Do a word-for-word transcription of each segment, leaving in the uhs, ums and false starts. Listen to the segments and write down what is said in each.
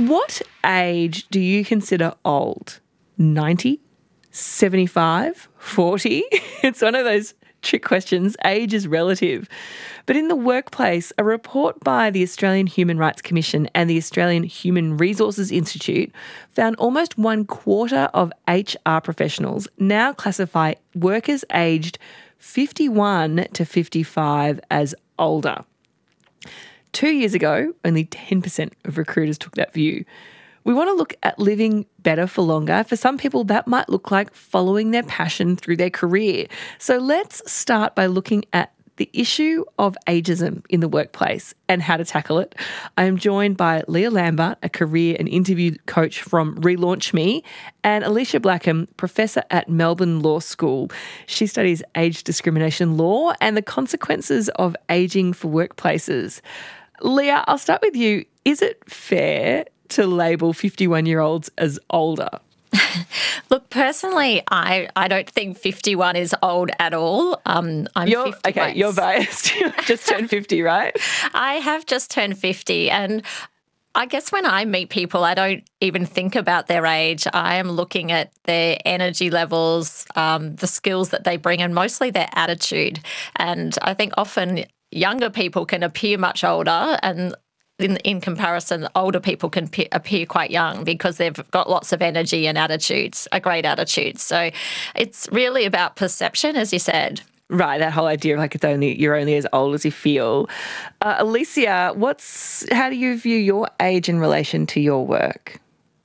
What age do you consider old? ninety? seventy-five? forty? It's one of those trick questions. Age is relative. But in the workplace, a report by the Australian Human Rights Commission and the Australian Human Resources Institute found almost one quarter of H R professionals now classify workers aged fifty-one to fifty-five as older. Two years ago, only ten percent of recruiters took that view. We want to look at living better for longer. For some people, that might look like following their passion through their career. So let's start by looking at the issue of ageism in the workplace and how to tackle it. I am joined by Leah Lambert, a career and interview coach from Relaunch Me, and Alicia Blackham, professor at Melbourne Law School. She studies age discrimination law and the consequences of ageing for workplaces. Leah, I'll start with you. Is it fair to label fifty-one-year-olds as older? Look, personally, I, I don't think fifty-one is old at all. Um, I'm you're, fifty Okay, months. You're biased. You just turned fifty, right? I have just turned fifty, and I guess when I meet people, I don't even think about their age. I am looking at their energy levels, um, the skills that they bring, and mostly their attitude. And I think often younger people can appear much older, and In, in comparison, older people can pe- appear quite young because they've got lots of energy and attitudes, a great attitude. So it's really about perception, as you said. Right, that whole idea of like it's only you're only as old as you feel. Uh, Alicia, what's how do you view your age in relation to your work?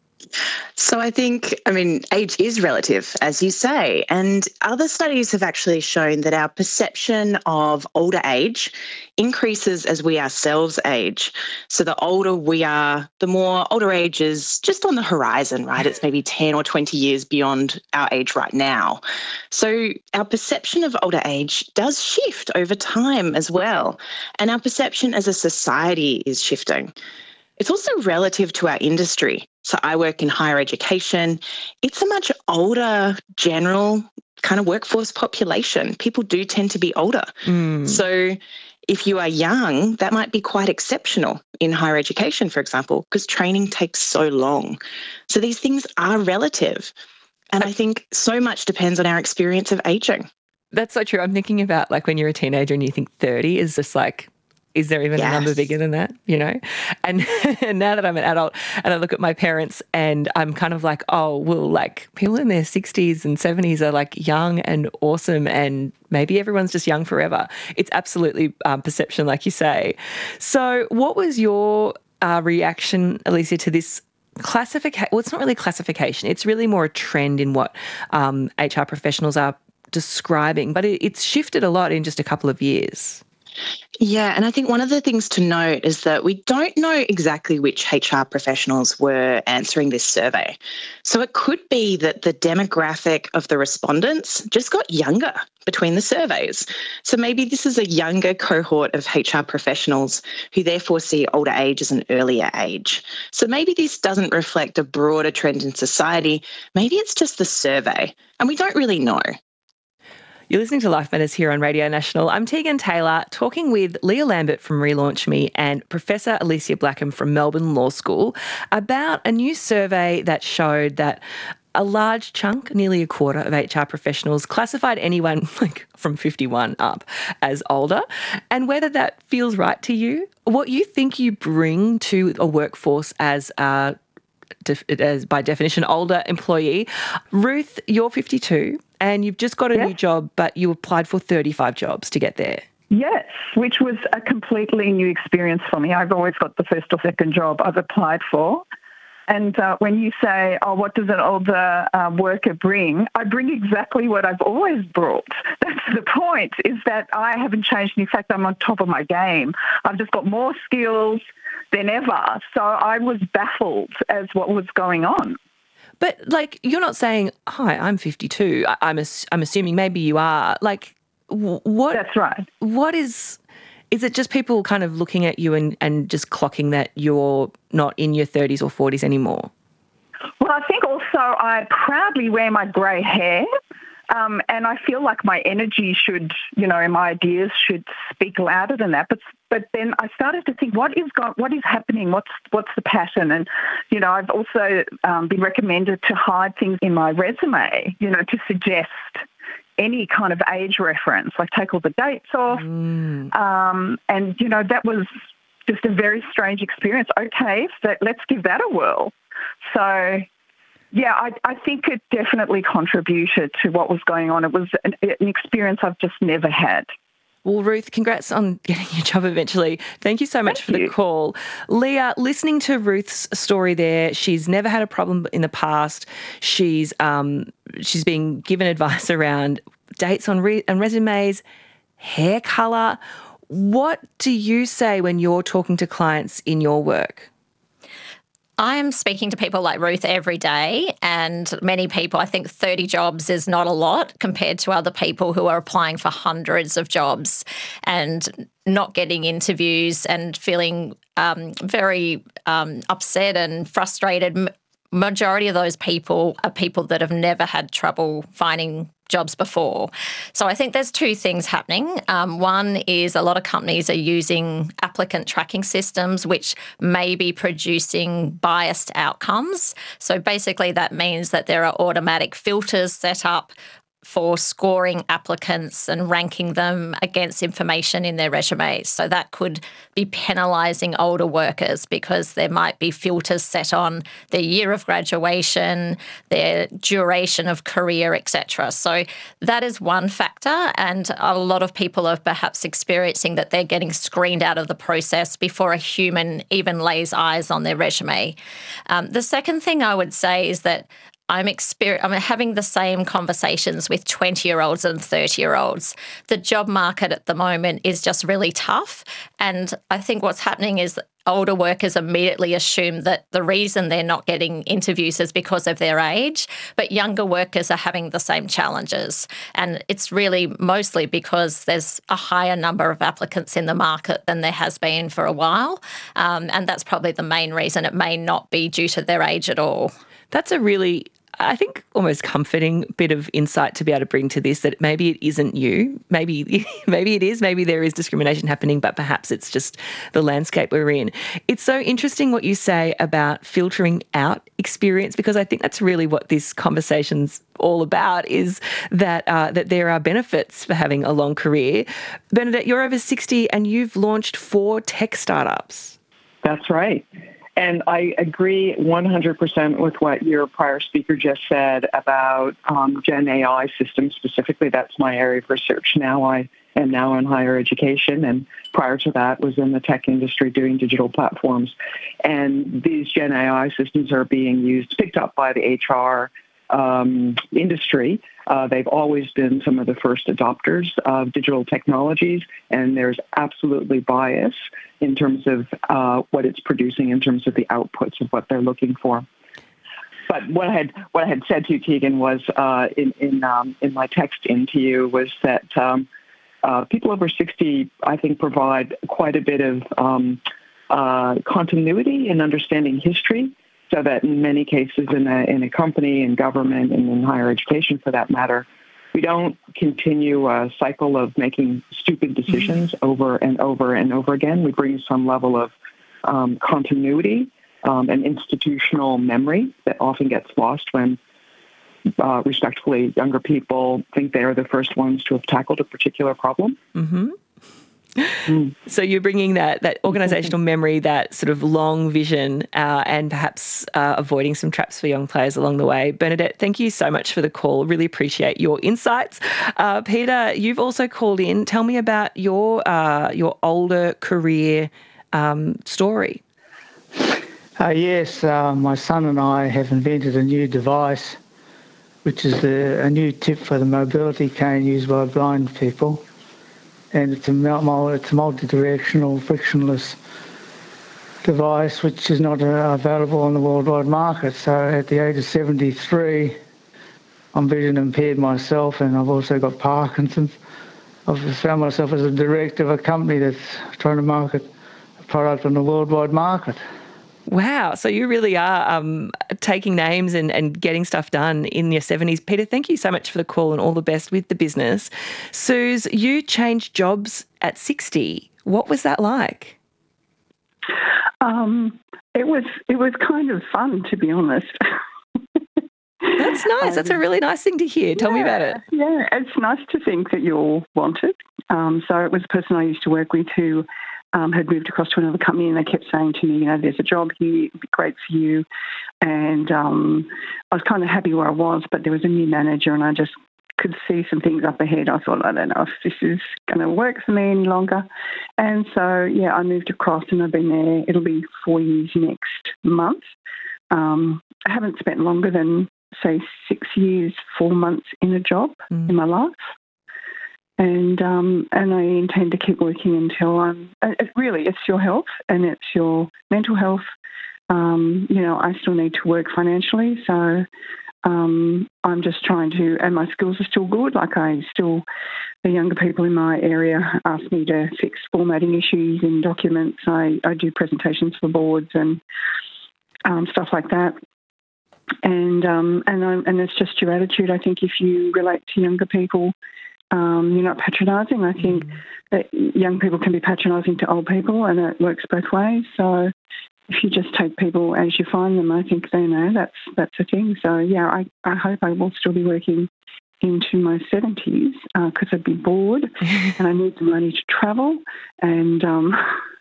So I think, I mean, age is relative, as you say, and other studies have actually shown that our perception of older age increases as we ourselves age. So the older we are, the more older age is just on the horizon, right? It's maybe ten or twenty years beyond our age right now. So our perception of older age does shift over time as well, and our perception as a society is shifting. It's also relative to our industry. So I work in higher education. It's a much older general kind of workforce population. People do tend to be older. Mm. So if you are young, that might be quite exceptional in higher education, for example, because training takes so long. So these things are relative. And I think so much depends on our experience of aging. That's so true. I'm thinking about like when you're a teenager and you think thirty is just like, is there even yes. a number bigger than that, you know? And, and now that I'm an adult and I look at my parents and I'm kind of like, oh, well, like people in their sixties and seventies are like young and awesome and maybe everyone's just young forever. It's absolutely um, perception, like you say. So what was your uh, reaction, Alicia, to this classification? Well, it's not really classification. It's really more a trend in what um, H R professionals are describing, but it, it's shifted a lot in just a couple of years. Yeah, and I think one of the things to note is that we don't know exactly which H R professionals were answering this survey. So it could be that the demographic of the respondents just got younger between the surveys. So maybe this is a younger cohort of H R professionals who therefore see older age as an earlier age. So maybe this doesn't reflect a broader trend in society. Maybe it's just the survey, and we don't really know. You're listening to Life Matters here on Radio National. I'm Tegan Taylor, talking with Leah Lambert from Relaunch Me and Professor Alicia Blackham from Melbourne Law School about a new survey that showed that a large chunk, nearly a quarter of H R professionals classified anyone like from fifty-one up as older, and whether that feels right to you, what you think you bring to a workforce as a as by definition older employee. Ruth, you're fifty-two and you've just got a yes. new job, but you applied for thirty-five jobs to get there. Yes, which was a completely new experience for me. I've always got the first or second job I've applied for. And uh, when you say, oh, what does an older uh, worker bring? I bring exactly what I've always brought. That's the point, is that I haven't changed. In fact, I'm on top of my game. I've just got more skills than ever. So I was baffled as what was going on. But, like, you're not saying, hi, I'm fifty-two. I- I'm, ass- I'm assuming maybe you are. Like, w- what? That's right. What is... Is it just people kind of looking at you and, and just clocking that you're not in your thirties or forties anymore? Well, I think also I proudly wear my grey hair. Um, and I feel like my energy should, you know, and my ideas should speak louder than that. But but then I started to think, what is got, what is happening? What's what's the pattern? And you know, I've also um, been recommended to hide things in my resume, you know, to suggest any kind of age reference, like take all the dates off. Mm. Um, and you know, that was just a very strange experience. Okay, so let's give that a whirl. So. Yeah, I, I think it definitely contributed to what was going on. It was an, an experience I've just never had. Well, Ruth, congrats on getting your job eventually. Thank you so much Thank for you. the call. Leah, listening to Ruth's story there, she's never had a problem in the past. She's um, she's been given advice around dates on re- and resumes, hair colour. What do you say when you're talking to clients in your work? I'm speaking to people like Ruth every day, and many people, I think thirty jobs is not a lot compared to other people who are applying for hundreds of jobs and not getting interviews and feeling um, very um, upset and frustrated. Majority of those people are people that have never had trouble finding jobs before. So I think there's two things happening. Um, one is a lot of companies are using applicant tracking systems, which may be producing biased outcomes. So basically that means that there are automatic filters set up for scoring applicants and ranking them against information in their resumes. So that could be penalising older workers because there might be filters set on their year of graduation, their duration of career, et cetera. So that is one factor, and a lot of people are perhaps experiencing that they're getting screened out of the process before a human even lays eyes on their resume. Um, the second thing I would say is that I'm, exper- I'm having the same conversations with twenty-year-olds and thirty-year-olds. The job market at the moment is just really tough, and I think what's happening is older workers immediately assume that the reason they're not getting interviews is because of their age, but younger workers are having the same challenges. And it's really mostly because there's a higher number of applicants in the market than there has been for a while, um, and that's probably the main reason. It may not be due to their age at all. That's a really, I think, almost comforting bit of insight to be able to bring to this, that maybe it isn't you. Maybe maybe it is. Maybe there is discrimination happening, but perhaps it's just the landscape we're in. It's so interesting what you say about filtering out experience, because I think that's really what this conversation's all about, is that uh, that there are benefits for having a long career. Bernadette, you're over sixty and you've launched four tech startups. That's right. And I agree one hundred percent with what your prior speaker just said about um, Gen A I systems specifically. That's my area of research now. I am now in higher education, and prior to that was in the tech industry doing digital platforms. And these Gen A I systems are being used, picked up by the H R um, industry. Uh, they've always been some of the first adopters of digital technologies, and there's absolutely bias in terms of uh, what it's producing, in terms of the outputs of what they're looking for. But what I had what I had said to you, Tegan, was uh, in in um, in my text into you was that um, uh, people over sixty, I think, provide quite a bit of um, uh, continuity in understanding history. So that in many cases in a, in a company, in government, and in higher education for that matter, we don't continue a cycle of making stupid decisions mm-hmm. over and over and over again. We bring some level of um, continuity um, and institutional memory that often gets lost when, uh, respectfully, younger people think they are the first ones to have tackled a particular problem. Mm-hmm. Mm. So you're bringing that that organisational memory, that sort of long vision, uh, and perhaps uh, avoiding some traps for young players along the way. Bernadette, thank you so much for the call. Really appreciate your insights. Uh, Peter, you've also called in. Tell me about your uh, your older career um, story. Uh, yes, uh, my son and I have invented a new device, which is the, a new tip for the mobility cane used by blind people. And it's a, it's a multi-directional, frictionless device which is not uh, available on the worldwide market. So at the age of seventy-three, I'm vision impaired myself, and I've also got Parkinson's. I've found myself as a director of a company that's trying to market a product on the worldwide market. Wow. So you really are um, taking names and, and getting stuff done in your seventies. Peter, thank you so much for the call and all the best with the business. Suze, you changed jobs at sixty. What was that like? Um, it was it was kind of fun, to be honest. That's nice. That's a really nice thing to hear. Tell yeah, me about it. Yeah, it's nice to think that you're wanted. Um, so it was a person I used to work with who um, had moved across to another company, and they kept saying to me, you know, there's a job here, it'd be great for you. And um, I was kind of happy where I was, but there was a new manager, and I just could see some things up ahead. I thought, I don't know if this is going to work for me any longer. And so, yeah, I moved across, and I've been there. It'll be four years next month. Um, I haven't spent longer than, say, six years, four months in a job mm. in my life. And um, and I intend to keep working until I'm, it really, it's your health and it's your mental health. Um, you know, I still need to work financially, so um, I'm just trying to, and my skills are still good. Like I still, the younger people in my area ask me to fix formatting issues in documents. I, I do presentations for boards and um, stuff like that. And um, and I, and it's just your attitude. I think if you relate to younger people, um, you're not patronising. I think mm. that young people can be patronising to old people, and it works both ways. So if you just take people as you find them, I think they know that's that's a thing. So yeah, I, I hope I will still be working into my seventies because uh, I'd be bored and I need the money to travel. And um,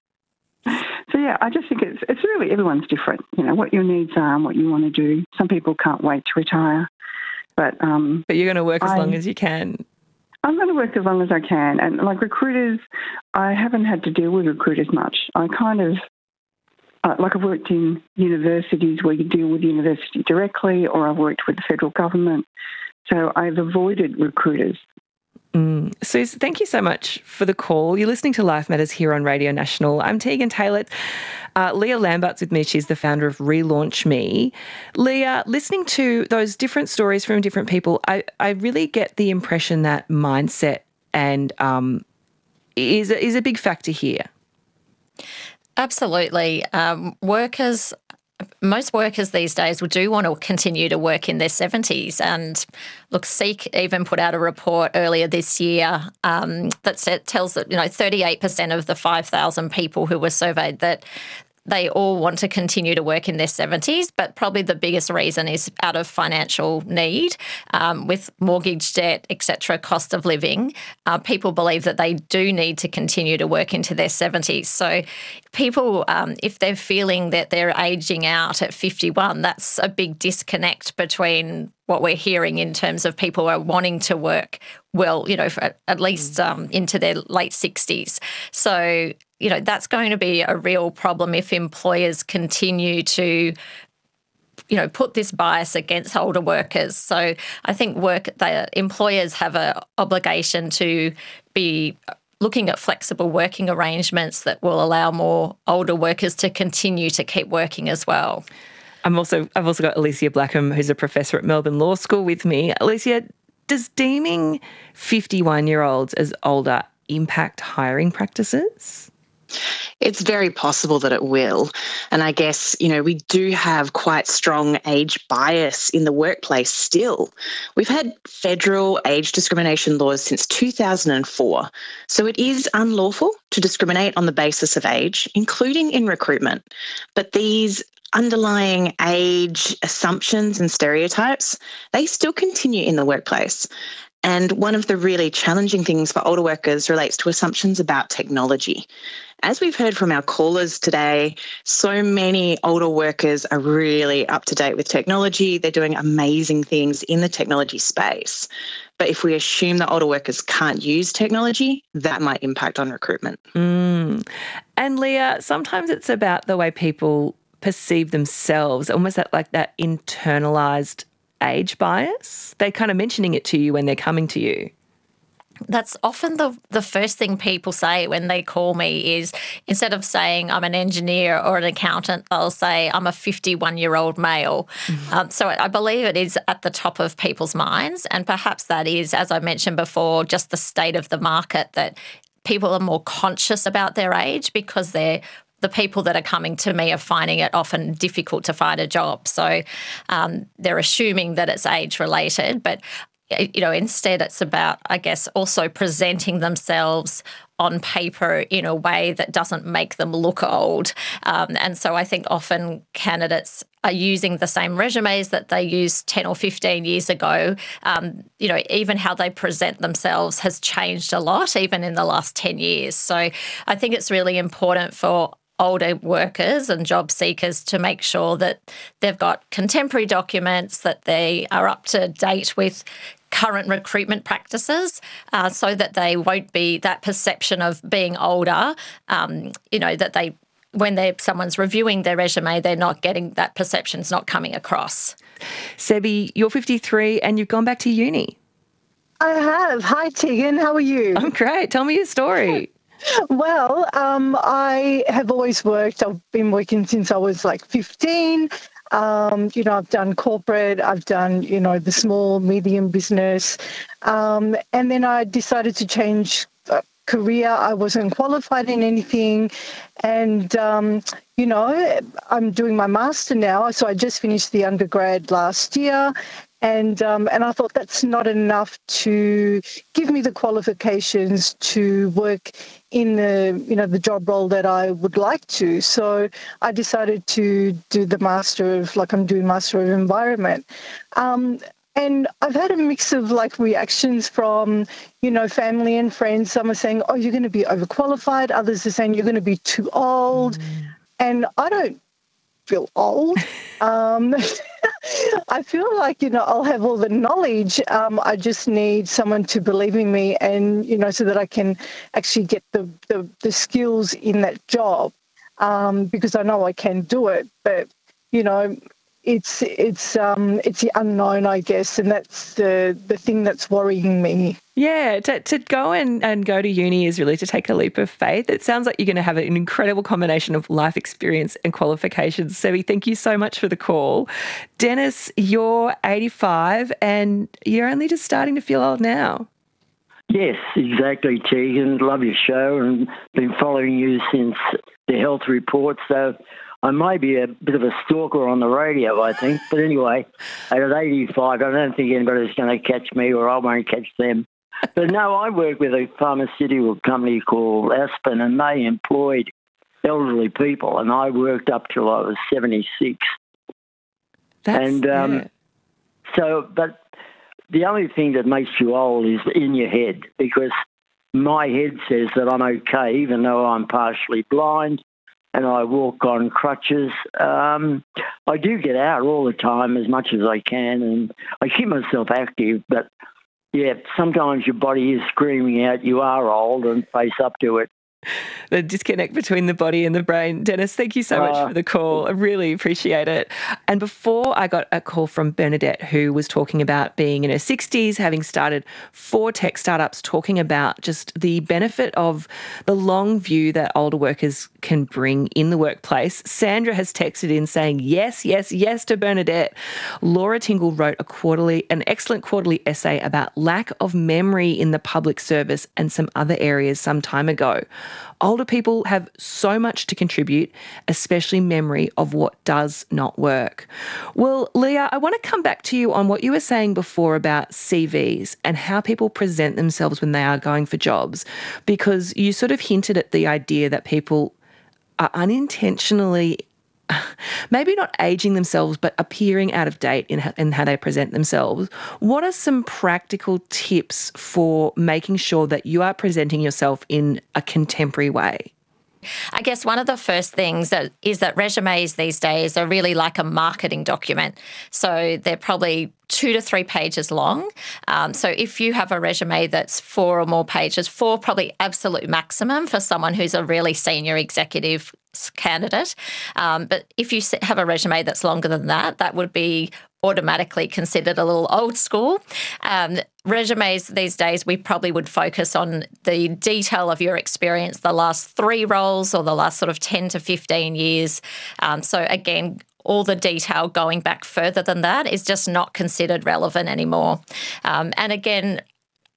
so yeah, I just think it's it's really everyone's different. You know what your needs are and what you want to do. Some people can't wait to retire, but um, but you're going to work as I, long as you can. I'm going to work as long as I can, and like recruiters, I haven't had to deal with recruiters much. I kind of uh, like I've worked in universities where you deal with the university directly, or I've worked with the federal government, so I've avoided recruiters. Mm. Suze, thank you so much for the call. You're listening to Life Matters here on Radio National. I'm Tegan Taylor. Uh, Leah Lambert's with me. She's the founder of Relaunch Me. Leah, listening to those different stories from different people, I, I really get the impression that mindset and um, is, is a big factor here. Absolutely. Um, workers... Most workers these days will do want to continue to work in their seventies. And look, Seek even put out a report earlier this year um, that said, tells that, you know, thirty-eight percent of the five thousand people who were surveyed that they all want to continue to work in their seventies, but probably the biggest reason is out of financial need. Um, with mortgage debt, et cetera, cost of living, uh, people believe that they do need to continue to work into their seventies. So people, um, if they're feeling that they're ageing out at fifty-one, that's a big disconnect between what we're hearing in terms of people who are wanting to work well, you know, for at least um, into their late sixties. So, you know, that's going to be a real problem if employers continue to, you know, put this bias against older workers. So I think work the employers have an obligation to be looking at flexible working arrangements that will allow more older workers to continue to keep working as well. I'm also, I've also got Alicia Blackham, who's a professor at Melbourne Law School with me. Alicia, does deeming fifty-one-year-olds as older impact hiring practices? It's very possible that it will. And I guess, you know, we do have quite strong age bias in the workplace still. We've had federal age discrimination laws since two thousand four. So it is unlawful to discriminate on the basis of age, including in recruitment. But these underlying age assumptions and stereotypes, they still continue in the workplace. And one of the really challenging things for older workers relates to assumptions about technology. As we've heard from our callers today, so many older workers are really up to date with technology. They're doing amazing things in the technology space. But if we assume that older workers can't use technology, that might impact on recruitment. Mm. And Leah, sometimes it's about the way people perceive themselves, almost that like that internalized age bias. They're kind of mentioning it to you when they're coming to you. That's often the the first thing people say when they call me is, instead of saying I'm an engineer or an accountant, they'll say I'm a fifty-one-year-old male. Mm-hmm. Um, so I believe it is at the top of people's minds, and perhaps that is, as I mentioned before, just the state of the market, that people are more conscious about their age because they're the people that are coming to me are finding it often difficult to find a job. So um, they're assuming that it's age-related, but you know, instead it's about, I guess, also presenting themselves on paper in a way that doesn't make them look old. Um, and so I think often candidates are using the same resumes that they used ten or fifteen years ago. Um, you know, even how they present themselves has changed a lot, even in the last ten years. So I think it's really important for older workers and job seekers to make sure that they've got contemporary documents, that they are up to date with current recruitment practices, uh, so that they won't be that perception of being older, um, you know, that they, when they someone's reviewing their resume, they're not getting that perception's not coming across. Sebi, you're fifty-three and you've gone back to uni. I have. Hi, Tegan. How are you? I'm great. Tell me your story. Well, um, I have always worked. I've been working since I was like fifteen. Um, you know, I've done corporate, I've done, you know, the small, medium business. Um, and then I decided to change uh, career. I wasn't qualified in anything. And, um, you know, I'm doing my master now. So I just finished the undergrad last year. And um, and I thought that's not enough to give me the qualifications to work in the, you know, the job role that I would like to. So I decided to do the Master of, like I'm doing Master of Environment. Um, and I've had a mix of like reactions from, you know, family and friends. Some are saying, oh, you're going to be overqualified. Others are saying you're going to be too old. Mm. And I don't feel old. Um, I feel like, you know, I'll have all the knowledge. Um, I just need someone to believe in me and, you know, so that I can actually get the, the, the skills in that job, um, because I know I can do it. But, you know, it's it's um, it's the unknown, I guess, and that's the, the thing that's worrying me. Yeah, to, to go and, and go to uni is really to take a leap of faith. It sounds like you're going to have an incredible combination of life experience and qualifications. Sebi, thank you so much for the call. Dennis, you're eighty-five and you're only just starting to feel old now. Yes, exactly, Tegan. Love your show and been following you since the health report. So I may be a bit of a stalker on the radio, I think. But anyway, at eighty-five, I don't think anybody's going to catch me or I won't catch them. But no, I work with a pharmaceutical company called Aspen, and they employed elderly people, and I worked up till I was seventy-six. That's, and um, yeah. so, but the only thing that makes you old is in your head, because my head says that I'm okay, even though I'm partially blind and I walk on crutches. Um, I do get out all the time as much as I can, and I keep myself active, but yeah, sometimes your body is screaming out you are old and face up to it. The disconnect between the body and the brain. Dennis, thank you so much uh, for the call. I really appreciate it. And before I got a call from Bernadette, who was talking about being in her sixties, having started four tech startups, talking about just the benefit of the long view that older workers can bring in the workplace. Sandra has texted in saying, yes, yes, yes to Bernadette. Laura Tingle wrote a quarterly, an excellent quarterly essay about lack of memory in the public service and some other areas some time ago. Older people have so much to contribute, especially memory of what does not work. Well, Leah, I want to come back to you on what you were saying before about C Vs and how people present themselves when they are going for jobs, because you sort of hinted at the idea that people are unintentionally maybe not aging themselves, but appearing out of date in how, in how they present themselves. What are some practical tips for making sure that you are presenting yourself in a contemporary way? I guess one of the first things that is that resumes these days are really like a marketing document. So they're probably two to three pages long. Um, so if you have a resume that's four or more pages, four probably absolute maximum for someone who's a really senior executive candidate. Um, but if you have a resume that's longer than that, that would be automatically considered a little old school. Um, resumes these days, we probably would focus on the detail of your experience, the last three roles or the last sort of ten to fifteen years. Um, so again, all the detail going back further than that is just not considered relevant anymore. Um, and again,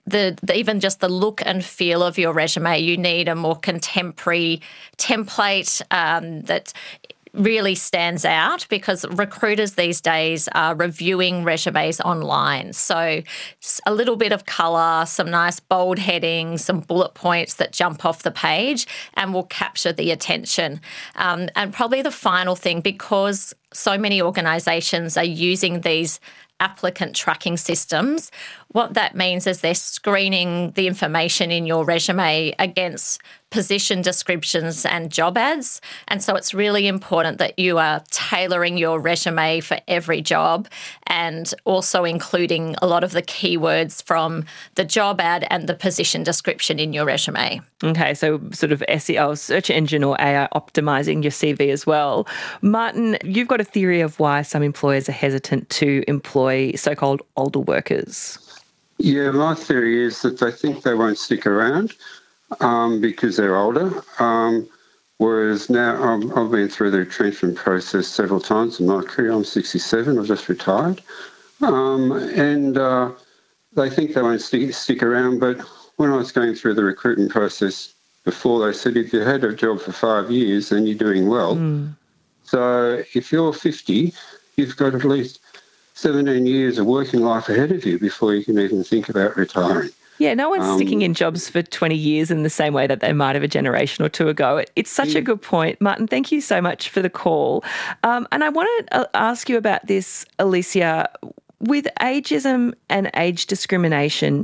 the, the even just the look and feel of your resume. You need a more contemporary template um, that really stands out, because recruiters these days are reviewing resumes online. So a little bit of colour, some nice bold headings, some bullet points that jump off the page and will capture the attention. Um, and probably the final thing, because so many organisations are using these applicant tracking systems, what that means is they're screening the information in your resume against position descriptions and job ads. And so it's really important that you are tailoring your resume for every job, and also including a lot of the keywords from the job ad and the position description in your resume. Okay, so sort of S E O, search engine or A I optimizing your C V as well. Martin, you've got a theory of why some employers are hesitant to employ so-called older workers. Yeah, my theory is that they think they won't stick around um, because they're older. Um, whereas now I've, I've been through the retrenchment process several times in my career. I'm sixty-seven, I've just retired. Um, and uh, they think they won't stick, stick around. But when I was going through the recruitment process before, they said if you had a job for five years, then you're doing well. Mm. So if you're fifty, you've got at least seventeen years of working life ahead of you before you can even think about retiring. Yeah, no one's um, sticking in jobs for twenty years in the same way that they might have a generation or two ago. It, it's such yeah. a good point. Martin, thank you so much for the call. Um, and I want to ask you about this, Alicia. With ageism and age discrimination,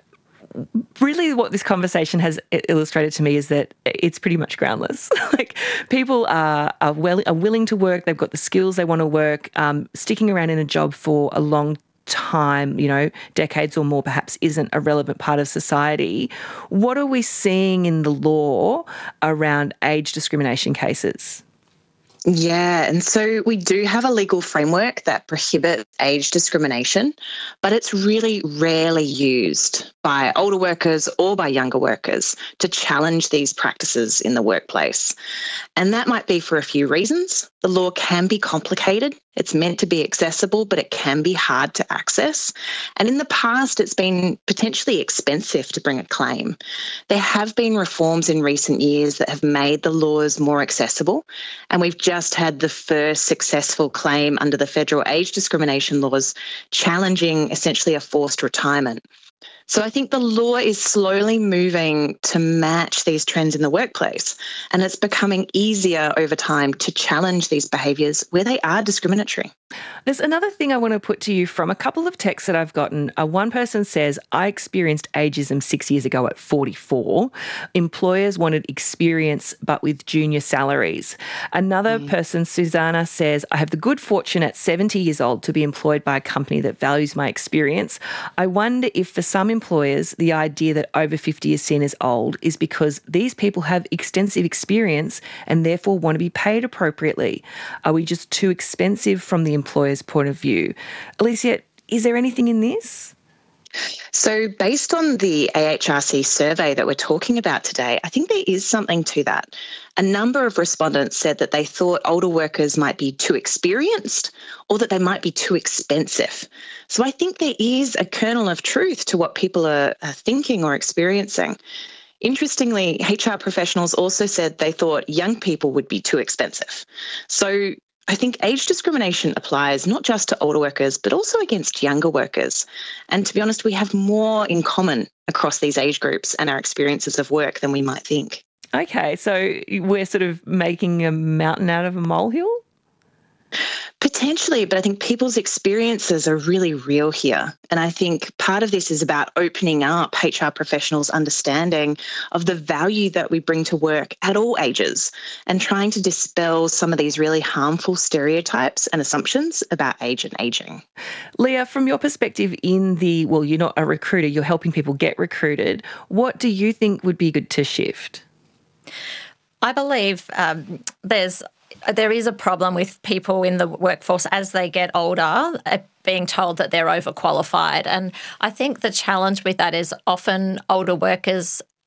really what this conversation has illustrated to me is that it's pretty much groundless. Like, people are are, well, are willing to work, they've got the skills they want to work, um, sticking around in a job for a long time, you know, decades or more perhaps, isn't a relevant part of society. What are we seeing in the law around age discrimination cases? Yeah, and so we do have a legal framework that prohibits age discrimination, but it's really rarely used by older workers or by younger workers to challenge these practices in the workplace. And that might be for a few reasons. The law can be complicated. It's meant to be accessible, but it can be hard to access. And in the past, it's been potentially expensive to bring a claim. There have been reforms in recent years that have made the laws more accessible. And we've just had the first successful claim under the federal age discrimination laws challenging essentially a forced retirement. So I think the law is slowly moving to match these trends in the workplace, and it's becoming easier over time to challenge these behaviours where they are discriminatory. There's another thing I want to put to you from a couple of texts that I've gotten. Uh, one person says, I experienced ageism six years ago at forty-four. Employers wanted experience but with junior salaries. Another mm. person, Susanna, says, I have the good fortune at seventy years old to be employed by a company that values my experience. I wonder if for some employers the idea that over fifty is seen as old is because these people have extensive experience and therefore want to be paid appropriately. Are we just too expensive from the employer's point of view? Alicia, is there anything in this? So based on the A H R C survey that we're talking about today, I think there is something to that. A number of respondents said that they thought older workers might be too experienced or that they might be too expensive. So I think there is a kernel of truth to what people are, are thinking or experiencing. Interestingly, H R professionals also said they thought young people would be too expensive. So I think age discrimination applies not just to older workers, but also against younger workers. And to be honest, we have more in common across these age groups and our experiences of work than we might think. Okay, so we're sort of making a mountain out of a molehill? Potentially, but I think people's experiences are really real here. And I think part of this is about opening up H R professionals' understanding of the value that we bring to work at all ages and trying to dispel some of these really harmful stereotypes and assumptions about age and ageing. Leah, from your perspective in the, well, you're not a recruiter, you're helping people get recruited. What do you think would be good to shift? I believe um, there's There is a problem with people in the workforce as they get older being told that they're overqualified. And I think the challenge with that is often older workers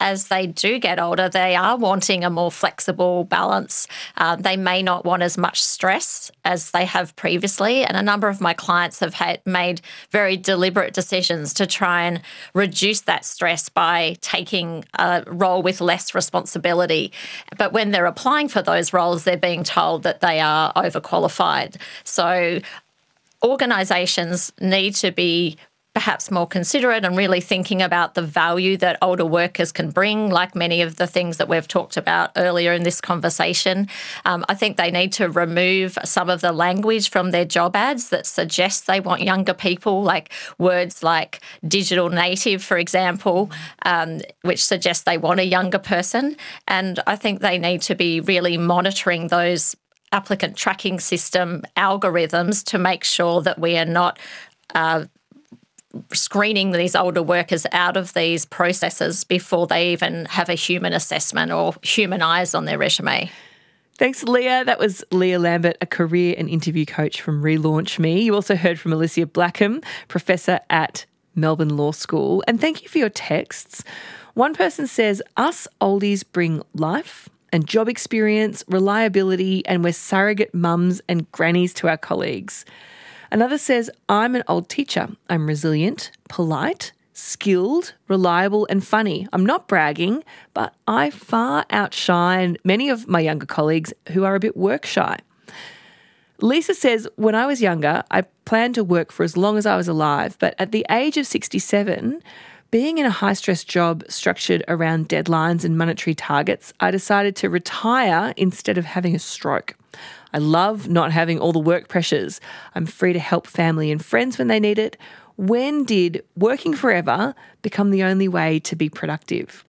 as they do get older, they are wanting a more flexible balance. Uh, they may not want as much stress as they have previously. And a number of my clients have had made very deliberate decisions to try and reduce that stress by taking a role with less responsibility. But when they're applying for those roles, they're being told that they are overqualified. So organisations need to be perhaps more considerate and really thinking about the value that older workers can bring, like many of the things that we've talked about earlier in this conversation. Um, I think they need to remove some of the language from their job ads that suggests they want younger people, like words like digital native, for example, um, which suggests they want a younger person. And I think they need to be really monitoring those applicant tracking system algorithms to make sure that we are not uh, screening these older workers out of these processes before they even have a human assessment or human eyes on their resume. Thanks, Leah. That was Leah Lambert, a career and interview coach from Relaunch Me. You also heard from Alicia Blackham, professor at Melbourne Law School. And thank you for your texts. One person says, us oldies bring life and job experience, reliability, and we're surrogate mums and grannies to our colleagues. Another says, I'm an old teacher. I'm resilient, polite, skilled, reliable and funny. I'm not bragging, but I far outshine many of my younger colleagues who are a bit work shy. Lisa says, when I was younger, I planned to work for as long as I was alive, but at the age of sixty-seven, being in a high-stress job structured around deadlines and monetary targets, I decided to retire instead of having a stroke. I love not having all the work pressures. I'm free to help family and friends when they need it. When did working forever become the only way to be productive?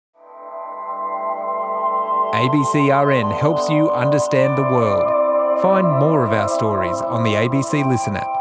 A B C R N helps you understand the world. Find more of our stories on the A B C Listen app.